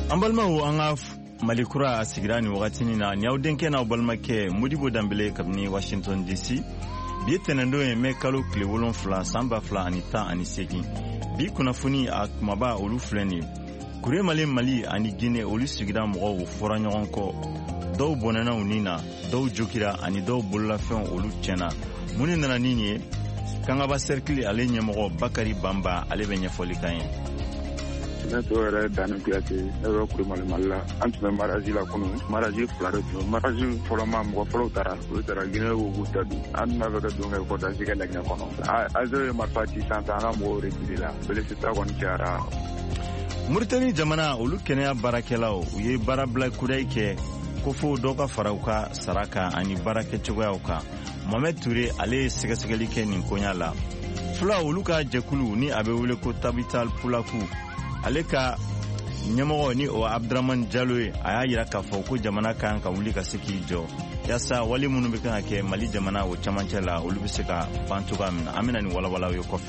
Ambalmahu anga Malikura asigira ni wakati na nyaudenke na ubalmake Mudibo Dambele kabni Washington DC bi tenendo eme kalo klewolon fla samba fla anita anisegi bi kunafuni akmaba olu fleni kure mali ani Guinée olu sigira mo fora nyonko do bonana unina do jokira ani do bolla fen olu chena muni nana nini kanga ba cercle ale nyemo Bakari Bamba ale benya folikayen to era danu kiate euro kuri malla antu maraji la kunu maraji flare to maraji folama mo folo tara Guinée wo gutadu an na ga dunga ko da siga lagna kono azo marfati santa nga mo retila bele sita kon tiara Mauritanie jamana olu kenya barakelaw uye barabla kudaike kofo doka farauka saraka ani barake chogauka Mohamed Touré ale sigasigeli ke nin konyala fula olu ka jekulu ni abewule ko tabital pulaku aleka nyamo ni o Abdraman Jallowe aya yira ka fo ko jamana kan ka wuli ka siki jo yasa wali munu be kan ke Mali jamana o chamancela olu be sika bantuga amina ni wala yo kofe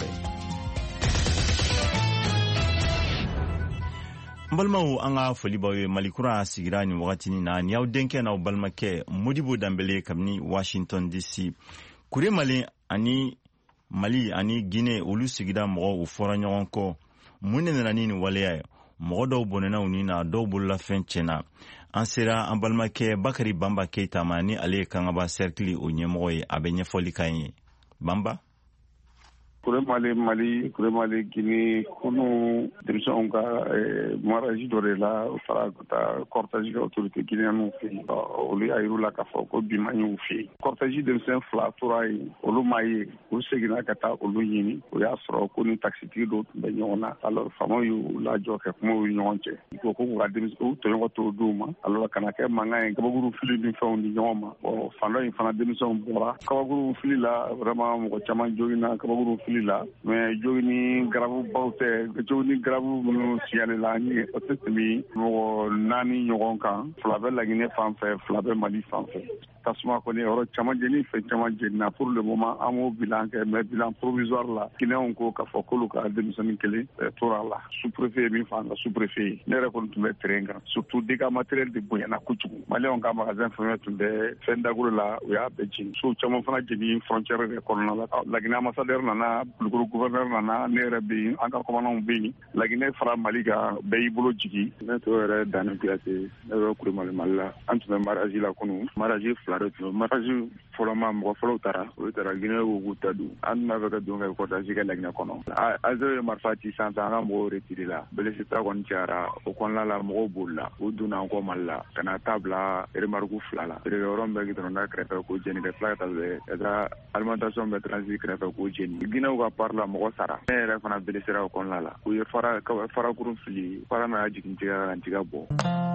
Mbalmahu anga folibawe Malikura sigira ni wakati ni na nyaudenke na ubalmake Mudibo Dambele kabni Washington DC kure Mali ani Guinée olu sigira mo ufora nyonko mune na nini waleya modo bonena unina do bulla fenchena ansera ambalmake Bakari Bamba Keita mani ale kanga ba cercle o nyemoye abenye folikanye Bamba kure Mali Guinée kono demson ka maraji dorela fara ta cortège autorité guinéenne fi oli ayru la ka foko bimanyu fi cortège demsen fla toray olu maye o segina kata olu yini o ya soro ko ni taxi do be nyona alors famo yu la joke mo nyonche ko ga demis o to yo to duma alors kana ke manga en kabaguru fili ni fawndi nyoma o fando en fana demison bora kabaguru fili la vraiment mo chama jogina kabaguru la mais jogini garabu bawte jogini garabu no siale la ni otemi mo nani nyogon kan flavel la Guinée fanfait flavel Mali fanfait tasuma ko ni oro chama jeni fe chama jenna pour le moment amo bilan que mais bilan provisoire la Guinée on ko ka fokolu ka demisoni kele tora la sous-préfet bi fanga sous-préfet ne rekon tumbe trenga surtout dégâts matériels de boyana kuchugu Mali on ka magasin femme tumbe fendaguro la ya beji so chama fana jeni frontière de colonna la Guinée ambassadeur nana le gouverneur nana nere bi anga commandant bi la Guinée fara Mali ga bay bolo jigi ne to era danu kiate euro kuri malla antu maraji la kunu maraji maraji folama mo folo tara Guinée wo gutadu an na ga dunga ko da siga lagna kono azo marfati santa nga mo retila bele sita kon tiara o kon la mo bulla uduna ko malla kana tabla remarku flala rombe gidron na krepe ko jeni de plata de da alimentation be transit krepe ko jeni Guinée wa parla mo sara re fana bele sira kon la ku fara kurun fili fara na jikin tiga bo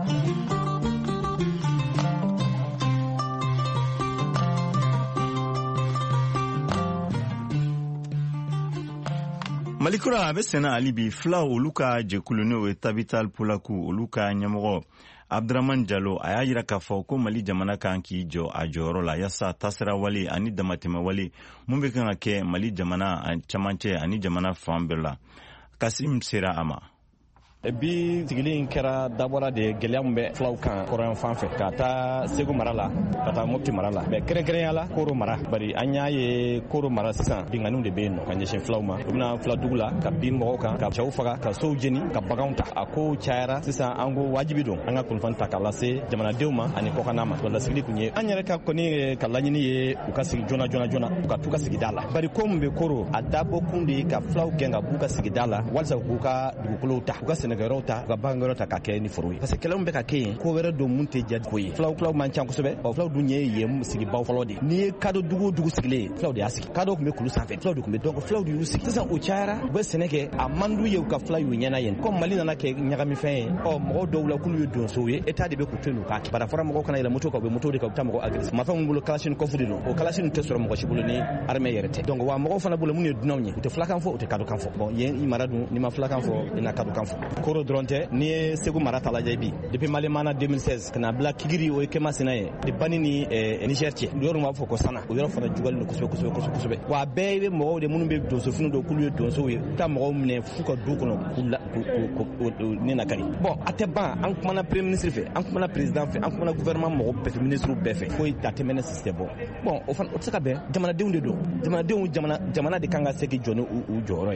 Malikura abesena alibi fla oluka jekuluno we tabital pulaku oluka nyamoro Abdraman Jallowe aya yira ka fo ko Mali jamana kan ki jo ajoro la yasa tasra wali ani damatema wali mumbe kan ke Mali jamana chamanche ani jamana fambela Kasim Sera Ama bi sigilin kɛra dabɔra de gɛlɛya min bɛ filaw kan kɔrɔyan fan fɛ ka taa Segu mara la ka taa Mopti mara la mais kɛrɛnkɛrɛnya la Koro mara bari an y'a ye Koro mara sisan binganiw de bɛ yen nɔ ka ɲɛsin filaw ma u bɛna fila dugu la ka bin mɔgɔw kan ka cɛw faga ka sow jeni ka baganw ta a ko cayara sisan an ko wajibi don an ka kunnafoni ta k'a lase jamanadenw ma ani kɔkanna ma lasigili kun ye an yɛrɛ ka kɔni ka laɲini ye u ka sigi joona u ka t'u ka sigida la bari ko min bɛ Koro a dabɔ kun de ye ka filaw gɛn ka b'u ka sigida la walasa k'u ka dugukolow ta u ka sɛnɛkɛyɔrɔw ta ka bangaro ta ka kɛ ni foro ye parce que kɛlɛw bɛ ka kɛ yen ko wɛrɛ don mun tɛ jadi ko ye filaw man ca kosɛbɛ filaw dun ye yen sigibaw fɔlɔ de n'i ye kadɔ dugu sigilen filaw de y'a sigi kadɔ tun bɛ kulu sanfɛ filaw de tun bɛ dɔn filaw de y'u sigi sisan o cayara u bɛ sɛnɛ kɛ a man d'u ye u ka fila y'u ɲɛna yen comme Mali nana kɛ ɲagamifɛn ye mɔgɔw dɔw la k'olu ye donsow ye état de bɛ k'u to yen u k'a kɛ bara fɔra mɔgɔw kana yɛlɛ moto kan u bɛ moto de kan u bɛ taa mɔgɔ agressé mafɛn min bolo kalasini kɔfu de don o kalasini tɛ sɔrɔ mɔgɔ si bolo ni armée yɛrɛ tɛ donc wa mɔgɔw fana bolo mun ye dunanw ye u tɛ filakan fɔ u tɛ kadɔkan fɔ bon yen i mara dun n'i ma filakan fɔ i na kadɔkan fɔ koro dronte ni segu marata la jaybi depuis malemana 2016 kana bla kigiri o kema sinaye de banini Niger ci yoru ma foko sana o yoru fana jugal no kusbe wa bebe mo de munum be do so funu do kulu do so wi ta mo mne fuka du kono ni nakari bon ateba an kuma na premier ministre fe an kuma na président fe an kuma na gouvernement mo pe ministre be fe foi tatemene système bon o fan o tsaka be jamana de do jamana de kanga seki joni u joro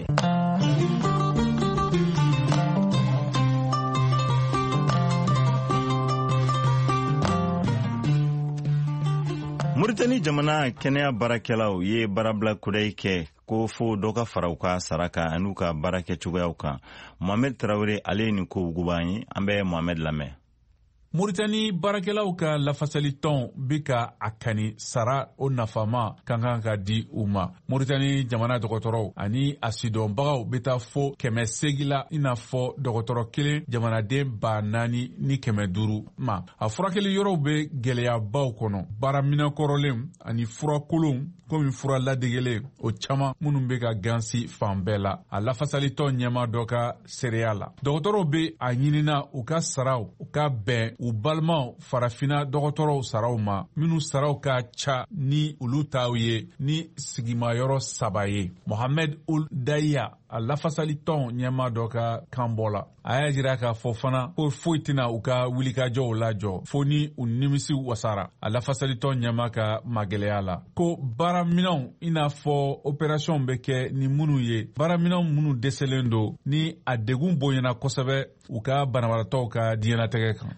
Mauritanie jamana kɛnɛya baarakɛlaw ye baarabila kudayi kɛ ko fo dɔ ka fara u ka saraka an'u ka baarakɛ cogoyaw kan. Mohamed Traoré ale ye nin ko wuguba an ye, an bɛ Mohamed lamɛn. Mauritanie baarakɛlaw ka lafasali tɔn bi ka a kani sara o nafama kan kan ka di u ma. Mauritanie jamana dɔgɔtɔrɔw ani a sidɔnbagaw bɛ taa fo 800 la i n'a fɔ dɔgɔtɔrɔ kelen jamanaden 4,000 ni 500 ma. A furakɛli yɔrɔw bɛ gɛlɛyabaw kɔnɔ. Baaraminɛn kɔrɔlen ani furakolon komi fura ladegelen o caman minnu bɛ ka gansi fan bɛɛ la. A lafasali tɔn ɲɛma dɔ ka seereya la. Dɔgɔtɔrɔw bɛ a ɲinina u ka saraw u ka bɛn u balimaw farafina dɔgɔtɔrɔw saraw ma minnu saraw ka ca ni olu taw ye ni sigimayɔrɔ 3 ye. Mohamed Ould Daya a lafasali tɔn ɲɛma dɔ ka kanbɔ la. A y'a jira k'a fɔ fana ko foyi tɛna u ka wulikajɔw lajɔ fo ni u nimisi wasara. A lafasali tɔn ɲɛma ka magɛlɛya la ko baaraminɛnw i n'a fɔ opération bɛ kɛ ni minnu ye baaraminɛnw minnu dɛsɛlen don ni a degun bonyana kosɛbɛ u ka banabagatɔw ka diɲɛnatigɛ kan.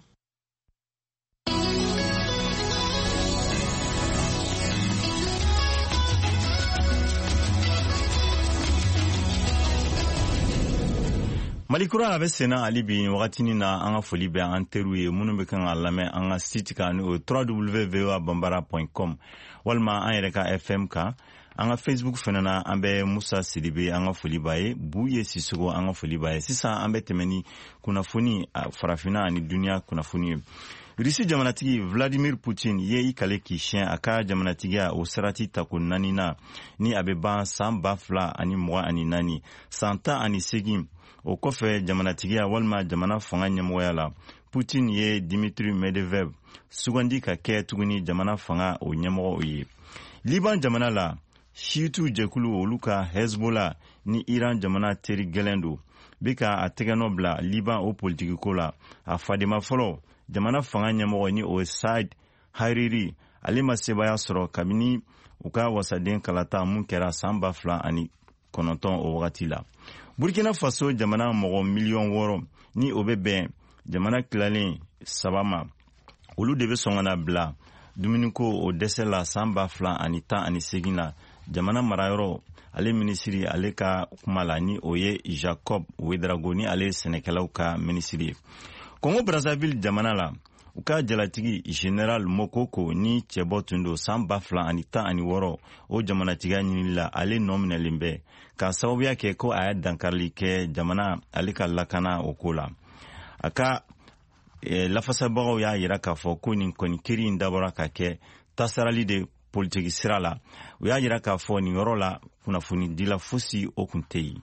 Malikura a bɛ senna hali bi wagatini na an ka foli bɛ an teriw ye minnu bɛ kan ka lamɛn an ka site kan n'o ye www.voabanbara.com walima an yɛrɛ ka FM kan. An ka Facebook fana na an bɛ Musa Sidibe an ka foli b'a ye, Buye Sisoko an ka foli b'a ye. Sisan an bɛ tɛmɛ ni kunnafoni farafina ani duniya kunnafoni ye. Rusi jamanatigi Vladimir Putin ye i kale k'i siɲɛ a ka jamanatigiya o sarati tako 4 na ni a bɛ ban san 2024 san 18. O kɔfɛ jamanatigiya walima jamana fanga ɲɛmɔgɔya la Putin ye Dmitry Medvedev sugandi ka kɛ tuguni jamana fanga o ɲɛmɔgɔ ye. Liban jamana la Shiitu jɛkulu olu ka Hezbollah ni Iran jamana teri gɛlɛn do bi ka a tɛgɛnɔ bila Liban o politikiko la. A fadema fɔlɔ jamana fanga ɲɛmɔgɔ ni o Saad Hariri ale ma sebaya sɔrɔ kabini u ka wasaden kalata mun kɛra san 2009 o wagati la. Burkina Faso jamana mɔgɔ 6,000,000 ni o bɛ bɛn jamana tilalen 3 ma. Olu de bɛ sɔn ka na bila dumuniko o dɛsɛ la san 2018 na. Jamana marayɔrɔ ale minisiri ale ka kuma la ni o ye Jacob Ouedraogo ni ale sɛnɛkɛlaw ka minisiri ye. Congo Brazzaville jamana la u ka jalatigi General Mokoko ni cɛbɔ tun do san 2016 o jamanatigiya ɲinili la ale nɔ minɛlen bɛ ka sababuya kɛ ko a ye dankarili kɛ jamana ale ka lakana o ko la. A ka lafasabagaw y'a yira k'a fɔ ko nin kɔni kiri in dabɔra ka kɛ tasarali de politiki sira la. U y'a yira k'a fɔ nin yɔrɔ la kunnafoni dila fosi o kun tɛ yen.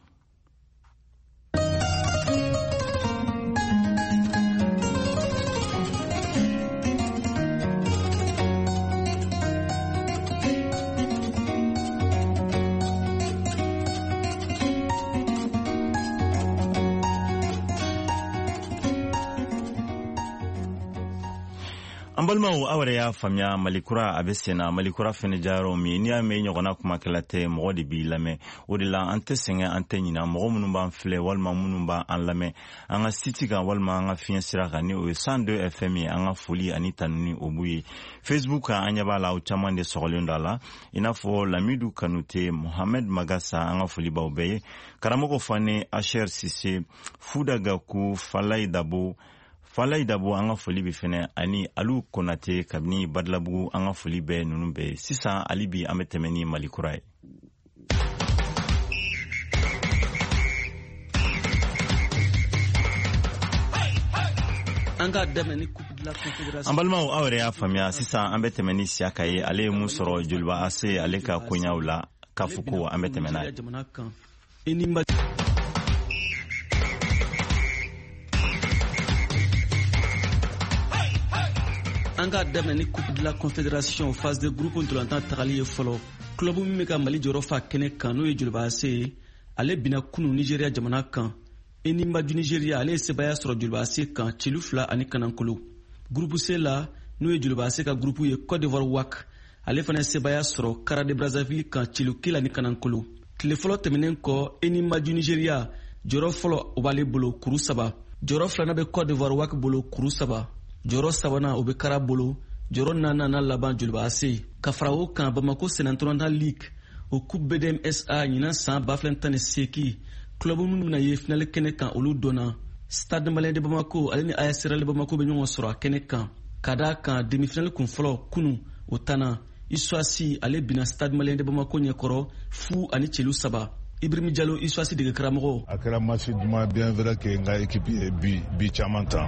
An balimaw aw yɛrɛ y'a faamuya Malikura a bɛ senna Malikura fɛnɛ jayɔrɔ min n'i y'a mɛn ɲɔgɔnna kumakɛla tɛ mɔgɔ de b'i lamɛn o de la an tɛ sɛgɛn an tɛ ɲina mɔgɔ minnu b'an filɛ walima minnu b'an lamɛn an ka site kan walima an ka fiɲɛ sira kan ni o ye 102 FM ye an ka foli ani tanuni o b'u ye. Facebook kan an ɲɛ b'a la aw caman de sɔgɔlen do a la i n'a fɔ Lamidu Kanute Mohamed Magasa an ka foli b'aw bɛɛ ye karamɔgɔ Fane Asher Sise Fuda Gaku Falayi Dabo an ka foli bɛ fɛnɛ ani Alu Konate kabini Badlabugu an ka foli bɛɛ ninnu bɛɛ sisan ali bi an bɛ tɛmɛ ni Malikura ye. An balimaw aw yɛrɛ y'a faamuya sisan an bɛ tɛmɛ ni Siyaka ye ale ye mun sɔrɔ Joliba Ase ale ka koɲaw la k'a fɔ ko an bɛ tɛmɛ n'a ye. anga daminɛ ni coupe de la confédération phase de groupe ntolantan tagali ye fɔlɔ club min bɛ ka Mali jɔyɔrɔ fa kɛnɛ kan n'o ye Jolibase ye ale bina kunu Nigeria jamana kan Enyimba du Nigeria ale ye sebaya sɔrɔ Jolibase kan celu 2 ani kanankolo groupe C la n'o ye Jolibase ka groupe ye Côte d'Ivoire WAC ale fana sebaya sɔrɔ Kara de Brazzaville kan celu 1 ani kanankolo tile fɔlɔ tɛmɛnen kɔ Enyimba du Nigeria jɔyɔrɔ fɔlɔ o b'ale bolo kuru 3 jɔyɔrɔ filanan bɛ Côte d'Ivoire WAC bolo kuru 3 jɔyɔrɔ sabanan o bɛ Kara bolo jɔyɔrɔ naaninan laban Jolibase ka fara o kan Bamako Sénatronal League o Coupe BDMSA ɲinan san 2018 club minnu bɛna ye finale kɛnɛ kan olu donna Stade Malien de Bamako ale ni AS Real Bamako bɛ ɲɔgɔn sɔrɔ a kɛnɛ kan ka d'a kan demi-finale kun fɔlɔ kunu o tana Issoisi ale bina Stade Malien de Bamako ɲɛkɔrɔ fu ani celu 3 Ibrahim Diallo Issoisi dege karamɔgɔ a kɛra match duman bien vrai que n ka équipe ye bi caman tan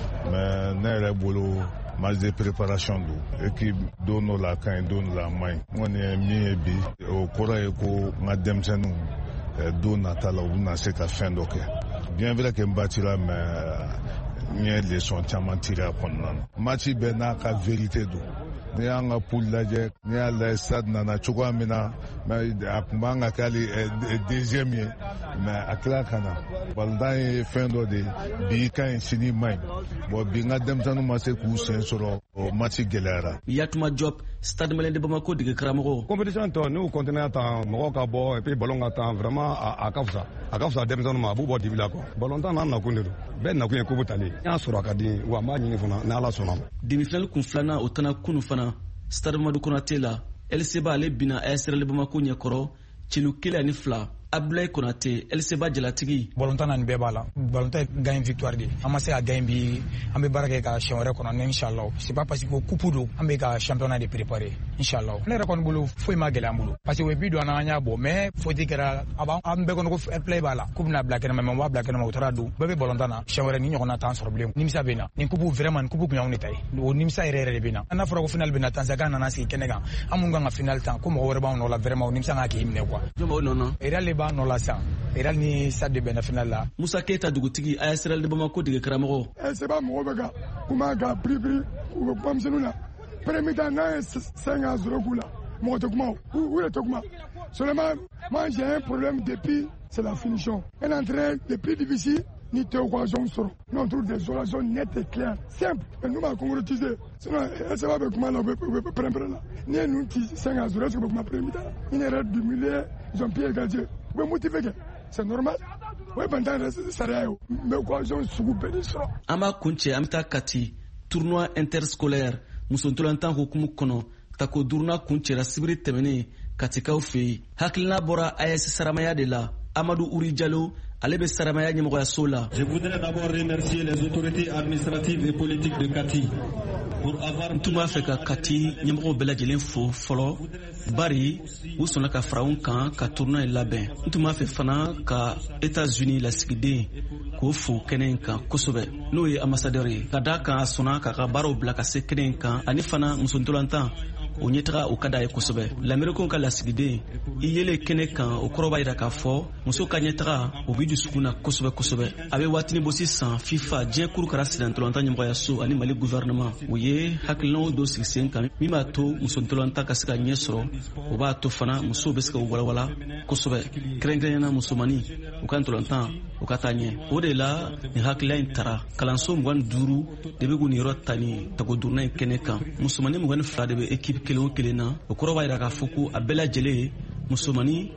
mais ne yɛrɛ bolo match de préparation do équipe don dɔ la ka ɲi don dɔ la man ɲi n kɔni ye min ye bi o kɔrɔ ye ko n ka denmisɛnninw don nata la u bɛna se ka fɛn dɔ kɛ bien vrai que n batira mais n ye leçon caman tiré a kɔnɔna na match bɛɛ n'a ka vérité do n'i y'an ka poule lajɛ n'i y'a lajɛ stade nana cogoya min na mais a tun b'an ka kɛ hali deuxième ye mais a tila ka na balontan ye fɛn dɔ de bi ka ɲi sini man ɲi bon bi n ka denmisɛnninw ma se k'u sen sɔrɔ o match gɛlɛyara. Yatuma Diop Stade Malien de Bamako dege karamɔgɔ. compétition tɔ n'u continuer tan mɔgɔw ka bɔ et puis ballon ka tan vraiment a ka fisa denmisɛnninw ma a b'u bɔ dibi la quoi balontan n'a nakun de don bɛɛ nakun ye coupe tali n y'a sɔrɔ a ka di wa n b'a ɲini fana ni Ala sɔnna. demi-finale kun filanan o tana kunu fana Stade Mamadou Konaté la LCB ale bina AS Real Bamako ɲɛkɔrɔ celu 1 ani 2 Abdoulaye Konaté LCB jalatigi balontan nin bɛɛ b'a la balontan gagne victoire de an ma se ka gagne bi an bɛ baara kɛ ka siɲɛ wɛrɛ kɔnɔ inchallah c'est pas parce que coupe do an bɛ ka championnat de préparer inchallah ne yɛrɛ kɔni bolo foyi ma gɛlɛya an bolo parce que o ye bi don an y'a bɔ mais faute kɛra an bɛɛ kɔnɔ ko fair play b'a la coupe n'a bila kɛnɛma mais on b'a bila kɛnɛma o taara don bɛɛ bɛ balontan na siɲɛ wɛrɛ ni ɲɔgɔnna t'an sɔrɔ bilen nimisa bɛ na nin coupe vraiment nin coupe kun y'anw de ta ye o nimisa yɛrɛ yɛrɛ de bɛ na n'a fɔra ko final bɛ na Tanzania nana sigi kɛnɛ kan an mun kan ka final tan ko mɔgɔ wɛrɛ b'anw nɔ la vraiment o nimisa kan k'i minɛ quoi jɔnbɛ o nɔnɔ Real b'a nɔ la sisan Real ni Stade de bɛnna final la Musa Keita dugutigi AS Real de Bamako dege karamɔgɔ seba mɔgɔ bɛ ka kuma ka prix u bɛ kuma misɛnninw na premier temps n'a ye 5-0 k'u la mɔgɔ tɛ kuma u yɛrɛ tɛ kuma seulement moi j'ai un problème depuis c'est la finition un entraîneur de plus difficile ni tɛ occasion sɔrɔ nous on trouve des occasions nettes et claires simples mais nous b'a concrétiser sinon seba bɛ kuma la u bɛ pɛrɛn-pɛrɛn la n'i ye ninnu ci 5-0 est-ce que u bɛ kuma premier temps une erreur du milieu ils ont pu égaliser u bɛ motiver kɛ c'est normal o ye bantan yɛrɛ sariya ye o mais occasion sugu bɛɛ de sɔrɔ. an b'a kun cɛ an bɛ taa Kati tournoi interscolaire muso ntolantan hukumu kɔnɔ tako duruna kun cɛra sibiri tɛmɛnen Katikaw fɛ yen hakilina bɔra AS Saramaya de la Amadou Ouri Diallo ale bɛ Saramaya ɲɛmɔgɔyaso la. Je voudrais d'abord remercier les autorités administratives et politiques de Kati pour avoir. n tun b'a fɛ ka Kati ɲɛmɔgɔw bɛɛ lajɛlen fo fɔlɔ bari u sɔnna ka fara anw kan ka tournoi in labɛn n tun b'a fɛ fana ka États-Unis lasigiden k'o fo kɛnɛ in kan kosɛbɛ n'o ye ambassadeur ye ka d'a kan a sɔnna k'a ka baaraw bila ka se kɛnɛ in kan ani fana muso ntolantan o ɲɛtaga o ka d'a ye kosɛbɛ lamɛrɛkɛw ka lasigiden i yelen kɛnɛ kan o kɔrɔ b'a yira k'a fɔ muso ka ɲɛtaga o b'i dusukun na kosɛbɛ kosɛbɛ a bɛ waatini bɔ sisan FIFA diɲɛ kurukara sira ntolantan ɲɛmɔgɔyaso ani Mali gouvernement u ye hakilinaw dɔ sigi sen kan min b'a to muso ntolantan ka se ka ɲɛ sɔrɔ o b'a to fana musow bɛ se ka walawala kosɛbɛ kɛrɛnkɛrɛnnena musomani u ka ntolantan u ka taa ɲɛ o de la nin hakilila in tara kalanso 25 de bɛ k'u niyɔrɔ ta ni tagoduruna in kɛnɛ kan musomani 22 de bɛ équipe kelen o kelen na o kɔrɔ b'a yira k'a fɔ ko a bɛɛ lajɛlen musomani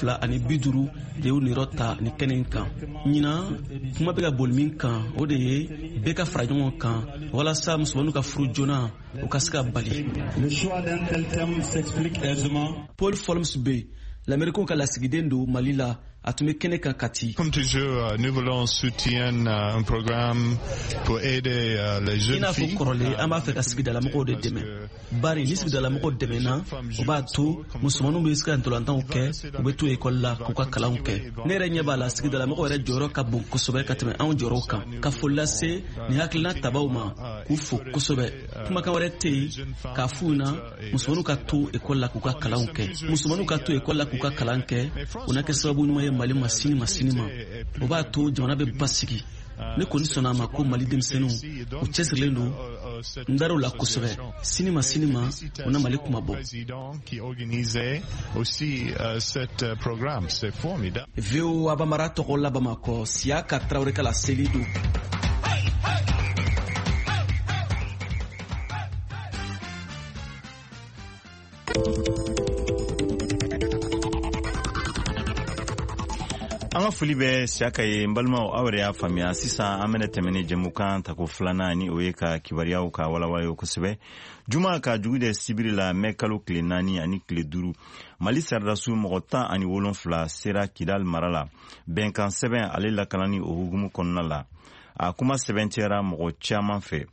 250 de y'u niyɔrɔ ta ni kɛnɛ in kan ɲinan kuma bɛ ka boli min kan o de ye bɛɛ ka fara ɲɔgɔn kan walasa musomaniw ka furu joona o ka se ka bali. Le choix d'un tel thème s'explique aisément. Paul Folms bɛ lamɛrɛkɛw ka lasigiden don Mali la a tun bɛ kɛnɛ kan Kati. Comme toujours, nous voulons soutenir un programme pour aider les jeunes filles. I n'a fɔ kɔrɔlen an b'a fɛ ka sigidalamɔgɔw de dɛmɛ bari ni sigidalamɔgɔw dɛmɛna o b'a to musomanninw bɛ se ka ntolantanw kɛ u bɛ to ekɔli la k'u ka kalanw kɛ ne yɛrɛ ɲɛ b'a la sigidalamɔgɔw yɛrɛ jɔyɔrɔ ka bon kosɛbɛ ka tɛmɛ anw jɔyɔrɔ kan ka foli lase nin hakilina tabaw ma k'u fo kosɛbɛ kumakan wɛrɛ tɛ yen k'a f'u na musomanninw ka to ekɔli la k'u ka kalanw kɛ musomanninw ka to ekɔli la k'u ka kalan kɛ o na kɛ sababu ɲuman ye Mali ma sini ma o b'a to jamana bɛ basigi ne kɔni sɔnna a ma ko Mali denmisɛnninw u cɛsirilen don n dar'o la kosɛbɛ. Sini ma u na Mali kuma bɔ. VOA Bamara tɔgɔ la Bamakɔ, Siaka Traoré ka la seli don. An ka foli bɛ Siaka ye, n balimaw aw yɛrɛ y'a faamuya. Sisan an bɛna tɛmɛ ni jɛmukan tako filanan ni o ye ka kibaruyaw ka walawala kosɛbɛ. Juma ka jugu de sibiri la mɛ kalo tile 4 ani tile 5 Mali sardasu mɔgɔ 17 sera Kidal mara la. Bɛnkan sɛbɛn ale lakalani o hukumu kɔnɔna la. A kuma sɛbɛntiyara mɔgɔ caman fɛ.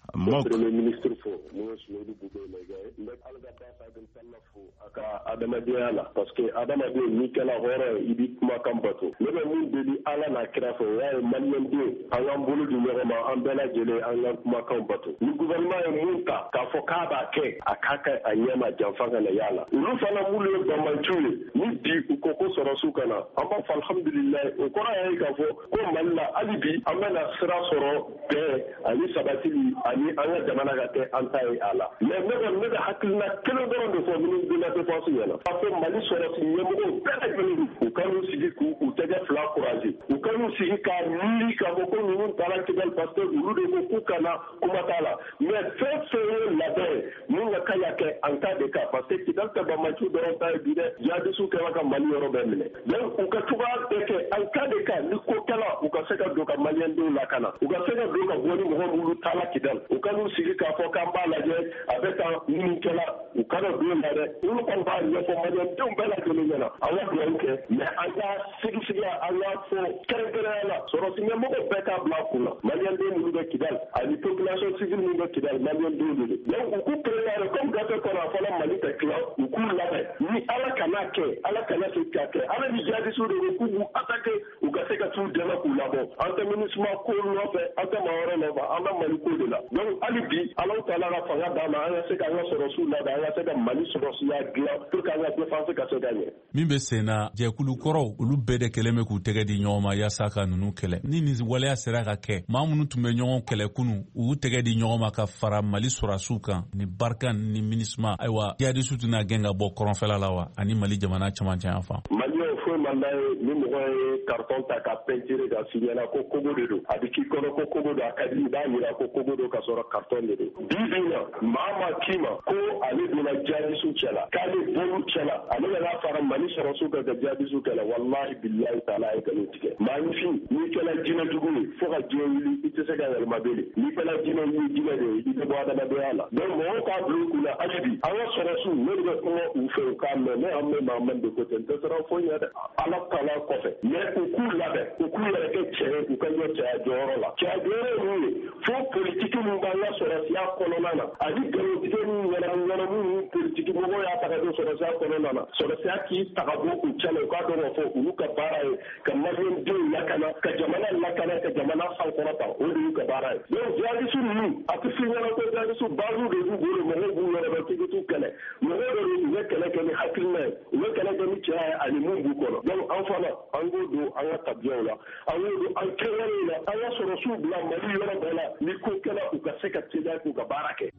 Adamadenya la parce que adamaden ni kɛla hɔrɔn ye i bi kumakan bato. Ne bɛ mun deli Ala n'a kira fɛ o y'a ye maliyɛnden an k'an bolo di ɲɔgɔn ma an bɛɛ lajɛlen an k'an kumakan bato. Ni gouvernement ye mun ta k'a fɔ k'a b'a kɛ a k'a kɛ a ɲɛma janfa ka na y'a la. Olu fana minnu ye banbaanciw ye ni bi u ko ko sɔrɔsiw ka na an b'a fɔ alhamdulilayi o kɔrɔ y'a ye k'a fɔ ko Mali la hali bi an bɛna sira sɔrɔ bɛɛ ani sabatili ani an ka jamana ka kɛ an ta ye a la. Mais ne bɛ hakilina kelen dɔrɔn de fɔ ministre de la défense ɲɛna. Parce que Mali sɔrɔsi ɲɛmɔgɔw bɛɛ lajɛlen u ka n'u sigi k'u tɛgɛ fila courage u ka n'u sigi k'a miiri k'a fɔ ko ninnu taara Kidal parce que olu de ko k'u kana kuma t'a la. Mais fɛn fɛn ye labɛn mun ka kan ka kɛ en cas de cas parce que Kidal tɛ banbaanciw dɔrɔn ta ye bi dɛ jihadistes kɛra ka Mali yɔrɔ bɛɛ minɛ. Donc u ka cogoya bɛɛ kɛ en cas de cas ni ko kɛla u ka se ka don ka maliyɛndenw lakana u ka se ka don ka bɔ ni mɔgɔ minnu taara Kidal u ka n'u sigi k'a fɔ k'an b'a lajɛ a bɛ ka minnu kɛla u kana don la dɛ olu kɔni b'a ɲɛfɔ maliyɛndenw bɛɛ lajɛlen ɲɛna an ka dugawu kɛ mais an ka sigisigiya an k'a fɔ kɛrɛnkɛrɛnya la sɔrɔsi ɲɛmɔgɔ bɛɛ k'a bila kun na maliyɛnden minnu bɛ Kidal ani population civile minnu bɛ Kidal maliyɛndenw de don donc u k'u préparer comme gafe kɔnɔ a fɔla Mali tɛ tila u k'u labɛn ni Ala kana kɛ Ala kana se k'a kɛ Ala ni jihadistes de ko k'u b'u attaquer u ka se ka t'u dɛmɛ k'u labɔ an tɛ MINUSMA ko nɔfɛ an tɛ maa wɛrɛ nɔfɛ an bɛ Mali ko de la donc hali bi Alahu Taala ka fanga d'an ma an ka se ka an ka sɔrɔsiw labɛn an ka se ka Mali sɔrɔsiya dilan pour que an ka défense ka se ka ɲɛ. Min bɛ sen na jɛkulu kɔrɔw olu bɛɛ de kɛlen bɛ k'u tɛgɛ di ɲɔgɔn ma yaasa ka ninnu kɛlɛ. Ni nin waleya sera ka kɛ maa minnu tun bɛ ɲɔgɔn kɛlɛ kunu u tɛgɛ di ɲɔgɔn ma ka fara Mali sɔrɔsiw kan ni Barkan ni MINUSMA ayiwa jihadistes tɛna gɛn ka bɔ kɔrɔnfɛla la wa ani Mali jamana caman caman fan. Maliyɛnw foyi man d'a ye ni mɔgɔ ye carton ta ka peinture ka f'i ɲɛna ko Kogo de don a bɛ k'i kɔnɔ ko Kogo don a ka di i b'a yira ko Kogo don ka sɔrɔ carton de don. Bi bi in na maa ma k'i ma ko ale donna jihadistes cɛla k'ale bɔr'u cɛla ale nana fara Mali sɔrɔsiw kan ka jihadistes kɛlɛ walahi bilahi taala ye nkalon tigɛ. Maanifin n'i kɛla jinɛjugu ye fo ka diɲɛ wuli i tɛ se ka yɛlɛma bele n'i kɛla jinɛ ye jinɛ de ye i tɛ bɔ adamadenya la. Donc mɔgɔw k'a bila u kun na hali bi an ka sɔrɔsiw ne bɛ kuma u fɛ u k'a mɛn ne an bɛ Mahamani de côté n tɛ siran foyi ɲɛ dɛ Ala taala kɔfɛ mais u k'u labɛn u k'u yɛrɛ kɛ cɛ ye u ka ɲɛ cɛya jɔyɔrɔ la cɛya jɔyɔrɔ ye mun ye fo politiki min b'an ka sɔrɔsiya kɔnɔna na ani nkalontigɛ ni ɲɛnamu ni politiki mɔgɔw y'a ta ka don sɔrɔsiya kɔnɔna na sɔrɔsiya k'i ta ka bɔ u cɛla u k'a dɔn k'a fɔ olu ka baara ye ka maliyɛndenw lakana ka jamana lakana ka jamana sankɔrɔta o de y'u ka baara ye donc jihadistes ninnu a tɛ f'i ɲɛna ko jihadistes basiw de b'u bolo mɔgɔw b'u yɛrɛ dɔn k'i bɛ t'u kɛlɛ mɔgɔw de u bɛ kɛlɛ kɛ ni hakilina ye u bɛ kɛlɛ kɛ ni cɛya ye ani mun b'u kɔnɔ donc an fana an k'o don an ka tabiyaw la an k'o don an kɛwalew la an ka sɔrɔsiw bila Mali yɔrɔ bɛɛ la ni ko kɛla u ka se ka teliya k'u ka baara kɛ.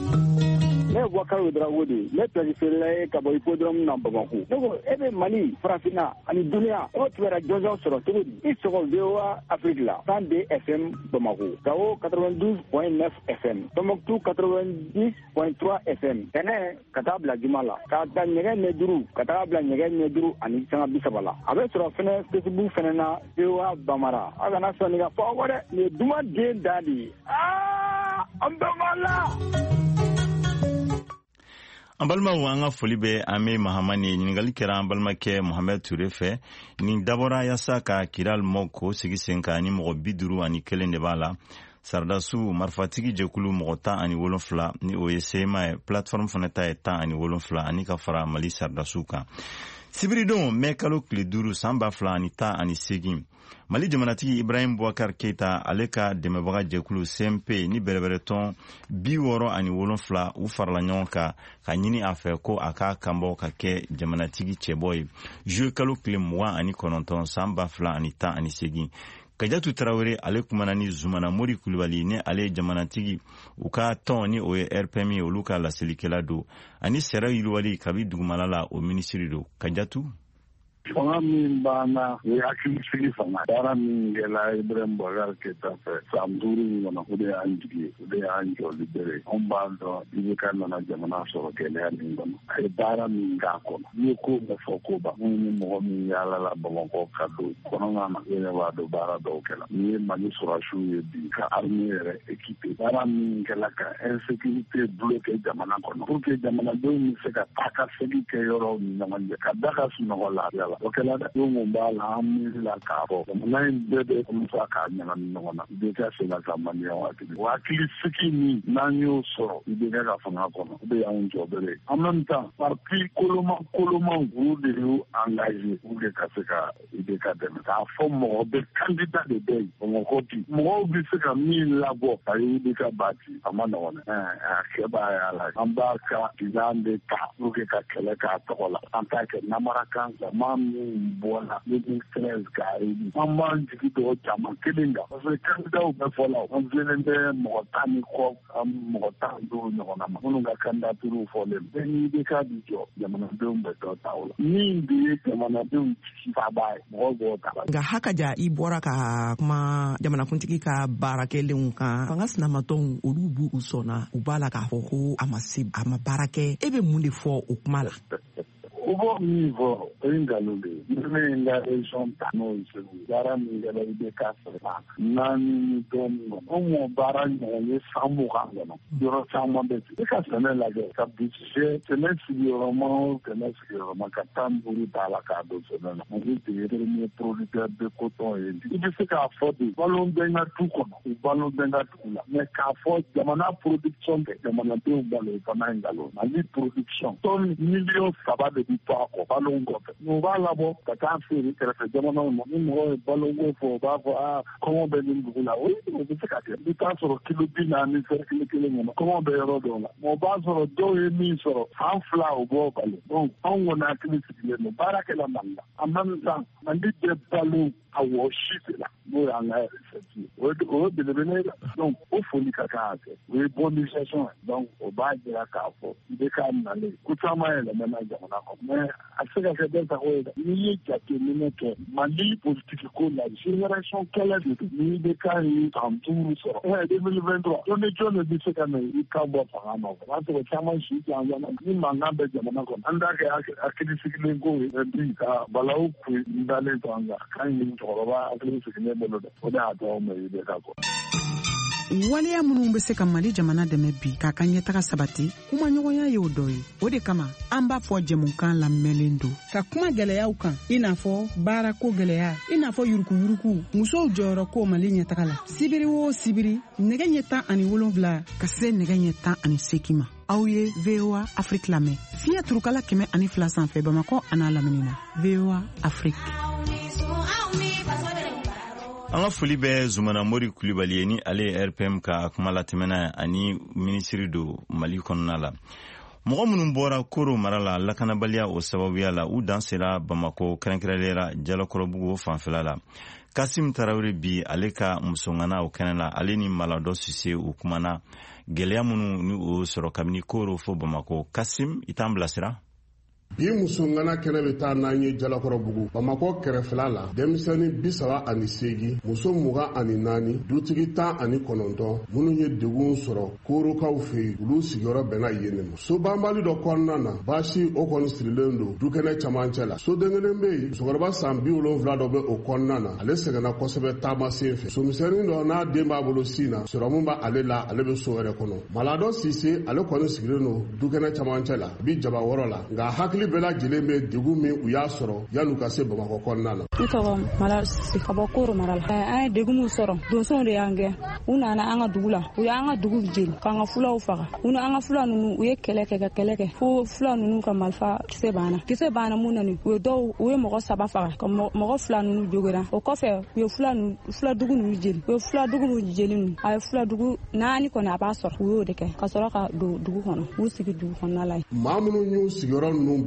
Ne ye Boubacar Ouedraogo de ye ne periférila ye ka bɔ hippodrome na Bamako. Ne ko e bɛ Mali farafinna ani duniya o tugura jɔnjɔn sɔrɔ cogo di i sɔgɔ VOA Afrique la 102 FM Bamako Gao 92.9 FM Tombouctou 90.3 FM Tɛnɛ ka taa bila Juma la ka ta ɲɛgɛn ɲɛ duuru ka taa bila ɲɛgɛn ɲɛ duuru ani sanga 30 la a bɛ sɔrɔ fɛnɛ Facebook fɛnɛ na VOA Bamara a kana sɔnni ka fɔ aw dɛ nin ye dumaden da de ye an bɛ Mali. An balimaw an ka foli bɛ an bɛ Mahamani ye ɲininkali kɛra an balimakɛ Mohamed Ture fɛ nin dabɔra yaasa ka Kidal mɔgɔw k'o sigi sen kan ni mɔgɔ 51 de b'a la sardasu marifatigi jɛkulu mɔgɔ 17 ni o ye CMA ye plateforme fana ta ye 17 ani ka fara Mali sardasu kan sibiridon mɛ kalo tile 5 san 2018 Mali jamanatigi Ibrahim Boubacar Keita ale ka dɛmɛbaga jɛkulu CMP ni bɛrɛbɛrɛtɔn 67 u farala ɲɔgɔn kan ka ɲini a fɛ ko a ka kanbɔ ka kɛ jamanatigi cɛbɔ ye juillet kalo tile 29 san 2018 Kajatu Traoré ale kumana ni Zoumana Mori Coulibaly ni ale jamanatigi u ka tɔn ni o ye RPM olu ka laselikɛla do ani sɛrɛ yiriwali kabi dugumala la o ministre do. Kajatu fanga min banna o ye hakilisigi fanga baara min kɛla Ibrahim Boubacar Keita fɛ san 5 in kɔnɔ o de y'an jigi o de y'an jɔ libéré anw b'a dɔn IBK nana jamana sɔrɔ gɛlɛya min kɔnɔ a ye baara min k'a kɔnɔ n'i ye ko bɛɛ fɔ ko ban ni mɔgɔ min yaalala Bamakɔ ka don kɔnɔna na e b'a dɔn baara dɔw kɛla n'i ye Mali sɔrɔsiw ye bi ka armée yɛrɛ équipé baara min kɛla ka insécurité bloqué jamana kɔnɔ pour que jamanadenw bɛ se ka taa ka segin kɛ yɔrɔw ni ɲɔgɔn cɛ ka da ka sunɔgɔ lafiya o kɛla dɛ don mun b'a la an miirila k'a fɔ jamana in bɛɛ bɛ musa k'a ɲagami ɲɔgɔn na IBK sera ka maliyɛnw hakili o hakilisigi min n'an y'o sɔrɔ IBK ka fanga kɔnɔ o de y'anw jɔ bere en même temps parti koloman olu de y'u engagé pour que ka se ka IBK dɛmɛ k'a fɔ mɔgɔ bɛ candidat de bɛ yen Bamakɔ bi mɔgɔw bɛ se ka min labɔ ka ye IBK bati a ma nɔgɔn dɛ a kɛ b'a y'a la an b'a ka bilan de ta pour que ka kɛlɛ k'a tɔgɔ la an t'a kɛ namarakan zaman min bɔla 2013 k'a ye an b'an jigi dɔw caman kelen kan parce que candidatw bɛɛ fɔ la an filɛlen bɛ mɔgɔ 10 ni kɔ mɔgɔ 15 ɲɔgɔnna ma minnu ka candidature fɔlen bɛɛ ni IBK bi jɔ jamanadenw bɛ dɔ ta o la min de ye jamanadenw jigi faba ye mɔgɔw b'o ta nka hakaja i bɔra ka kuma jamanakuntigi ka baarakɛlenw kan fanga sinamatɔnw olu b'u sɔnna u b'a la k'a fɔ ko a ma baara kɛ e bɛ mun de fɔ o kuma la o b'o min fɔ o ye nkalon de ye ne ye n ka région ta n'o ye Segu baara min kɛla IBK fɛla 4 ni dɔɔnin kɔnɔ anw m'o baara ɲɔgɔn ye san 20 kɔnɔ yɔrɔ caman bɛ ten i ka sɛnɛ lajɛ ka budget sɛnɛ sigiyɔrɔma o sɛnɛ sigiyɔrɔma ka 15 t'a la k'a don sɛnɛ na on est des premiers producteurs de coton ye i bɛ se k'a fɔ de balo bɛ n ka du kɔnɔ u balo bɛ n ka dugu la mais k'a fɔ jamana production kɛ jamanadenw balo o fana ye nkalon Mali production tonne 3 millions de to a kɔ balon kɔfɛ o b'a labɔ ka taa feere kɛrɛfɛ jamanaw ma ni mɔgɔ ye balonko fɔ o b'a fɔ kɔngɔ bɛ nin dugu la o bɛ se ka kɛ i t'a sɔrɔ kilo 40 cercle kelen kɔnɔ kɔngɔ bɛ yɔrɔ dɔw la o b'a sɔrɔ dɔw ye min sɔrɔ san 2 o b'o balo donc anw kɔni hakili sigilen don baarakɛla Mali la en même temps Mali bɛ balo a wɔsi de la n'o y'an ka RCT o ye belebele la donc o foli ka kan ka kɛ o ye bonne gestion donc o b'a jira k'a fɔ IBK nalen ko caman yɛlɛmana jamana kɔnɔ mais a se ka kɛ bɛɛ sago ye dɛ n'i ye jateminɛ kɛ Mali politique ko la génération kɛlɛ de don ni IBK ye san 5 sɔrɔ 2023 jɔn de bɛ se ka na i kan bɔ fanga ma o b'a sɔrɔ caman si janjana ni mankan bɛ jamana kɔnɔ an t'a kɛ hakili sigilen ko ye bi ka balawu kun dalen to an kan kan ye cɛkɔrɔba hakili sigilen bolo dɛ o de y'a to anw ma IBK kɔ. Waleya minnu bɛ se ka Mali jamana dɛmɛ bi k'a ka ɲɛtaga sabati kuma ɲɔgɔnya ye o dɔ ye o de kama an b'a fɔ jɛmukan lamɛnlen don ka kuma gɛlɛyaw kan i n'a fɔ baarako gɛlɛya i n'a fɔ yurukuyuruku musow jɔyɔrɔ ko Mali ɲɛtaga la sibiri o sibiri nɛgɛ ɲɛ 17 ka se nɛgɛ ɲɛ 18 ma aw ye VOA Afrique lamɛn fiɲɛ turukala 102 sanfɛ Bamakɔ an'a lamini na VOA Afrique. An ka foli bɛ Zoumana Mori Coulibaly ye ni ale ye RPM ka kuma latɛmɛna ani ministre do Mali kɔnɔna la. Mɔgɔ minnu bɔra Koro mara la lakanabaliya o sababuya la u dan sera Bamakɔ kɛrɛnkɛrɛnnera Jalakɔrɔbugu fanfɛla la. Kasim Tarawele bi ale ka musongana o kɛnɛ la ale ni Maladɔ Sise u kumana gɛlɛya minnu ni o sɔrɔ kabini Koro fo Bamakɔ. Kasim i t'an bilasira? Bi musongana kɛnɛ bɛ taa n'an ye Jalakɔrɔbugu Bamakɔ kɛrɛfɛla la denmisɛnnin 38 muso 24 dutigi 19 minnu ye degun sɔrɔ Korokaw fɛ yen olu sigiyɔrɔ bɛnna yen ma sobanbali dɔ kɔnɔna na baasi o kɔni sirilen don dukɛnɛ camancɛ la soden kelen bɛ yen musokɔrɔba san 70 dɔ bɛ o kɔnɔna na ale sɛgɛnna kosɛbɛ taama sen fɛ somisɛnnin dɔ n'a den b'a bolo sin na sɔrɔmu b'ale la ale bɛ so wɛrɛ kɔnɔ Maladɔ Sise ale kɔni sigilen don dukɛnɛ camancɛ la bi jaba wɔrɔ la nka hakili bɛɛ lajɛlen bɛ degun min u y'a sɔrɔ yan'u ka se Bamakɔ kɔnɔna na. N tɔgɔ Mala Sise ka bɔ Koro mara la. An ye degun min sɔrɔ donsow de y'an gɛn u nana an ka dugu la u y'an ka dugu jeli k'an ka fulaw faga u ni an ka fula ninnu u ye kɛlɛ kɛ ka kɛlɛ kɛ fo fula ninnu ka marifa kisɛ banna mun nani u ye mɔgɔ 3 faga ka mɔgɔ 2 ninnu jogera o kɔfɛ u ye fula dugu ninnu jeli u ye fula dugu ninnu jeli ninnu a ye fula dugu 4 kɔni a b'a sɔrɔ u y'o de kɛ ka sɔrɔ ka don dugu kɔnɔ u sigi dugu kɔnɔna la. Maa minnu y'u sigiyɔrɔ ninnu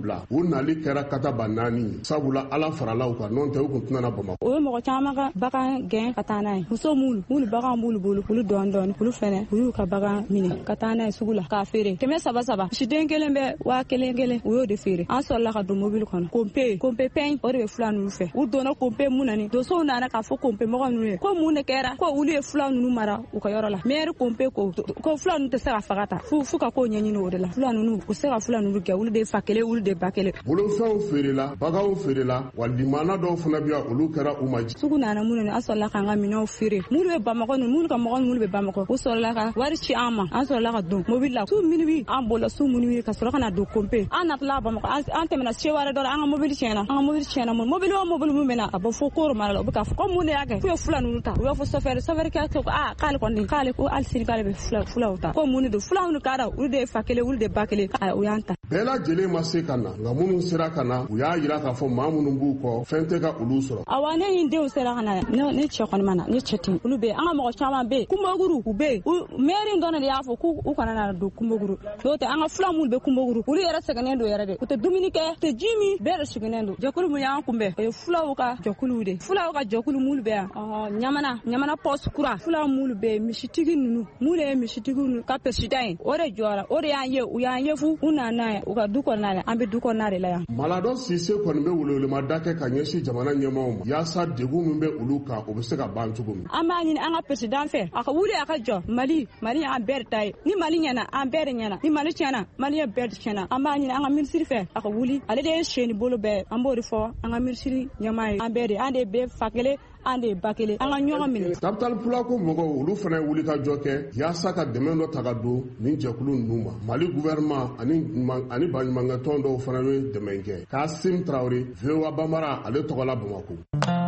bila u nali kɛra kataba 4 sabula ala farala u kan n'o tɛ u kun tɛna Bamako. O ye mɔgɔ caman ka bagan gɛn ka taa n'a ye. Muso mulu bagan b'olu bolo olu dɔɔni olu fɛnɛ u y'u ka bagan minɛ ka taa n'a ye sugu la k'a feere 300 siden kelen bɛ 1000 u y'o de feere. An sɔrɔla ka don mobile kɔnɔ kompe pɛn o de bɛ fula ninnu fɛ u donna kompe mun nani dosow nana k'a fɔ kompe mɔgɔ ninnu ye ko mun de kɛra ko olu ye fula ninnu mara u ka yɔrɔ la maire kompe ko fula ninnu tɛ se ka faga ta fu ka ko ɲɛɲini o de la fula ninnu u se ka fula ninnu gɛ olu de fa kelen olu de ba kelen. Bolofɛnw feerela baganw feerela wa limana dɔw fana bɛ yan olu kɛra u ma ji. Sugu nana mun nani an sɔrɔla k'an ka minɛnw feere mulu bɛ Bamako mulu ka mɔgɔ minnu bɛ Bamako u sɔrɔla ka wari ci an ma an sɔrɔla ka don mobile la su minuit an bɔra su minuit ka sɔrɔ ka na don kompe an natila Bamako an tɛmɛna se wɛrɛ dɔ la an ka mobile tiɲɛna mobile o mobile mun bɛ na a bɔ fo Koro Mara la u bɛ k'a fɔ ko mun de y'a kɛ k'u ye fula ninnu ta u b'a fɔ chauffeur kɛ k'ale kɔni k'ale ko hali sini k'ale bɛ fulaw ta ko mun de don fulaw ninnu k'ara olu de ye fa kelen olu de ba kelen u y'an ta. Bɛɛ lajɛlen ma se ka na nka minnu sera ka na u y'a jira k'a fɔ maa minnu b'u kɔ fɛn tɛ ka olu sɔrɔ. Awa ne ni denw sera ka na ne cɛ kɔni ma na ne cɛ ten olu bɛ yen an ka mɔgɔ caman bɛ yen Kumboguru u bɛ yen maire dɔrɔn de y'a fɔ k'u kana na don Kumboguru n'o tɛ an ka fula minnu bɛ Kumboguru olu yɛrɛ sɛgɛnnen don yɛrɛ de u tɛ dumuni kɛ u tɛ ji min bɛɛ de sɛgɛnnen don jɛkulu min y'an kunbɛn o ye fulaw ka jɛkulu de fulaw ka jɛkulu minnu bɛ yan ɲamana poste kura fulaw minnu bɛ yen misitigi ninnu minnu ye misitigi ninnu ka président ye o de jɔra o de y'an ye u y'an ye fu u nana ye u ka du kɔnɔna la an bɛ du kɔnɔna de la yan. Maladɔ Sise kɔni bɛ welewelema kɛ ka ɲɛsin jamana ɲɛmaaw ma yaasa degun min bɛ olu kan o bɛ se ka ban cogo min. An b'a ɲini an ka président fɛ a ka wuli a ka jɔ Mali y'an bɛɛ de ta ye ni Mali ɲɛna an bɛɛ de ɲɛna ni Mali tiɲɛna Mali ye bɛɛ de tiɲɛna an b'a ɲini an ka ministre fɛ a ka wuli ale de ye sɛni bolo bɛɛ an b'o de fɔ an ka ministre ɲɛmaa ye an de bɛ fa kelen an de ba kelen an ka ɲɔgɔn minɛ. Capital Pulako mɔgɔw olu fana ye wulikajɔ kɛ yaasa ka dɛmɛ dɔ ta ka don nin jɛkulu ninnu ma Mali gouvernement ani baɲumankɛtɔn dɔw fana ye dɛmɛ kɛ Kasim Traoré VOA Bambara ale tɔgɔla Bamako.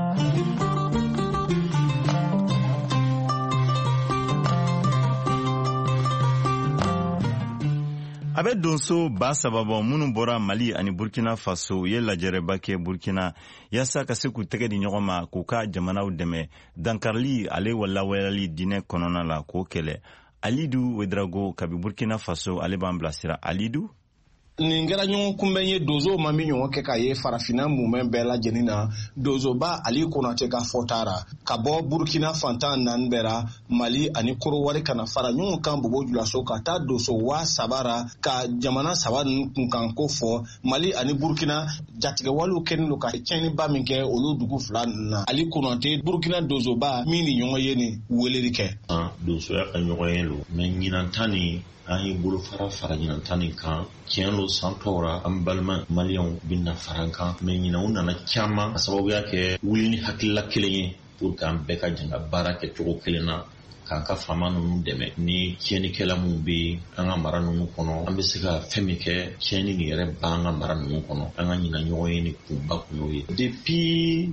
A bɛ donso 3,000 minnu bɔra Mali ani Burkina Faso u ye lajɛrɛba kɛ Burkina yaasa ka se k'u tɛgɛ di ɲɔgɔn ma k'u ka jamanaw dɛmɛ dankarili ale walawalali diinɛ kɔnɔna la k'o kɛlɛ. Alidu Wedrago kabi Burkina Faso ale b'an bilasira. Alidu nin kɛra ɲɔgɔn kunbɛn ye dozo ma min ɲɔgɔn kɛ k'a ye farafinna mumɛn bɛɛ lajɛlen na dozoba Ali Konate ka fɔta ra ka bɔ Burkina fantan 4 bɛɛ ra Mali ani Korowari kana fara ɲɔgɔn kan Bobo Julaso ka taa doso 7,000 ra ka jamana 3 ninnu kunkan ko fɔ Mali ani Burkina jatigɛwalew kɛlen don ka tiɲɛniba min kɛ olu dugu 2 ninnu na. Ali Konate Burkina dozoba min ni ɲɔgɔn ye ni weleli kɛ. Dosoya ka ɲɔgɔn ye lo mais ɲinan ni an ye bolo fara ɲinan tan nin kan tiɲɛ lo san tɔwra an balima maliyɛnw bɛna fara kan mais ɲinan u nana caman a sababuya kɛ wuli ni hakilila kelen ye pour que an bɛɛ ka jɛn ka baara kɛ cogo kelen na k'an ka faama ninnu dɛmɛ ni tiɲɛnikɛla minnu bɛ an ka mara ninnu kɔnɔ an bɛ se ka fɛn min kɛ tiɲɛni nin yɛrɛ b'an ka mara ninnu kɔnɔ an ka ɲinan ɲɔgɔn ye ni kunba kun y'o ye depuis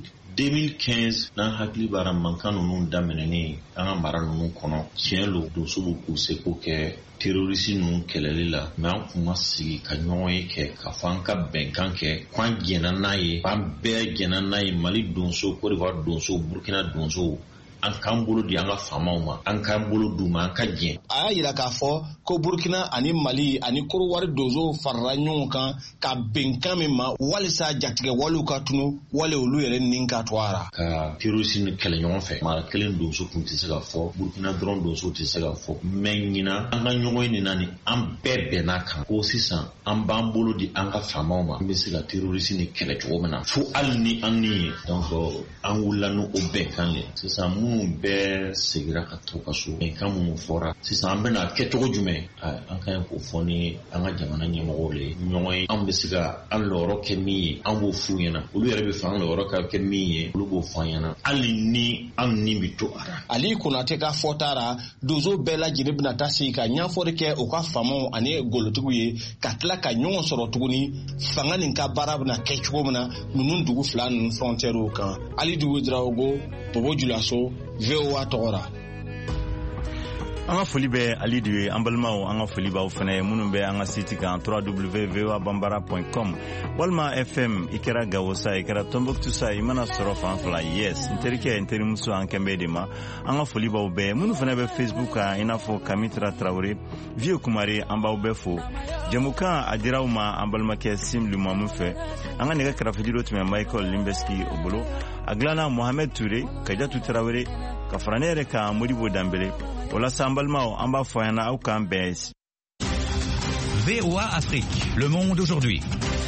2015 n'an hakili b'ara mankan ninnu daminɛnen an ka mara ninnu kɔnɔ tiɲɛ lo donso b'u k'u seko kɛ terroriste ninnu kɛlɛli la mais an kun ma sigi ka ɲɔgɔn ye kɛ ka fɔ an ka bɛnkan kɛ k'an jɛnna n'a ye an bɛɛ jɛnna n'a ye Mali donso Côte d'Ivoire donso Burkina donso an k'an bolo di an ka faamaw ma an k'an bolo d'u ma an ka jɛn. A y'a yira k'a fɔ ko Burkina ani Mali ani Korowari donso farala ɲɔgɔn kan ka bɛnkan min ma walisa jatigɛwalew ka tunu wale olu yɛrɛ nin ka to a ra. Ka terroriste ni kɛlɛ ɲɔgɔn fɛ mara kelen donso tun tɛ se ka fɔ Burkina dɔrɔn donso tɛ se ka fɔ mais ɲinan an ka ɲɔgɔn ye nin na ni an bɛɛ bɛnna kan ko sisan an b'an bolo di an ka faamaw ma an bɛ se ka terroriste ni kɛlɛ cogo min na fo hali ni an ni ye donc an wulila n'o bɛnkan ye sisan minnu bɛɛ segira ka to ka so bɛnkan minnu fɔra sisan an bɛna kɛ cogo jumɛn an ka ɲi k'o fɔ ni an ka jamana ɲɛmɔgɔw le ɲɔgɔn ye an bɛ se ka an lɔyɔrɔ kɛ min ye an b'o f'u ɲɛna olu yɛrɛ bɛ fɛ an lɔyɔrɔ ka kɛ min ye olu b'o fɔ an ɲɛna hali ni an ni bɛ to a ra. Ali Konate ka fɔta ra dozo bɛɛ lajɛlen bɛna taa sigi ka ɲɛfɔli kɛ u ka faamaw ani golotigiw ye ka tila ka ɲɔgɔn sɔrɔ tuguni fanga nin ka baara bɛna kɛ cogo min na ninnu dugu 2 ninnu frontières kan. Ali Dugu Draogo Bobo Julaso VOA tɔgɔ ra. An ka foli bɛ Ali de ye, an balimaw an ka foli b'aw fana minnu bɛ an ka site kan www.voabambara.com walima FM i kɛra Gawosa i kɛra Tombouctou sa i mana sɔrɔ fan fila yes n terikɛ n terimuso an kɛnbɛ de ma an ka foli b'aw bɛɛ minnu fana bɛ Facebook kan i n'a fɔ Kamitra Traoré Vieux Kumare an b'aw bɛɛ fo jamukan a diraw ma an balimakɛ Sim Lumamu fɛ an ka nɛgɛ kɛrɛfɛjiro tun bɛ Michael Limbeski o bolo a dilanna Mohamed Touré Kadiatou Traoré ka fara ne yɛrɛ kan Modibo Dambele walasa an balimaw an b'a fɔ an ɲɛna aw k'an bɛn. VOA Afrique, le monde aujourd'hui.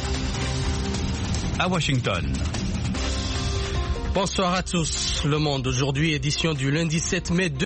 À Washington. Bonsoir à tous. Le monde aujourd'hui, édition du lundi 7 mai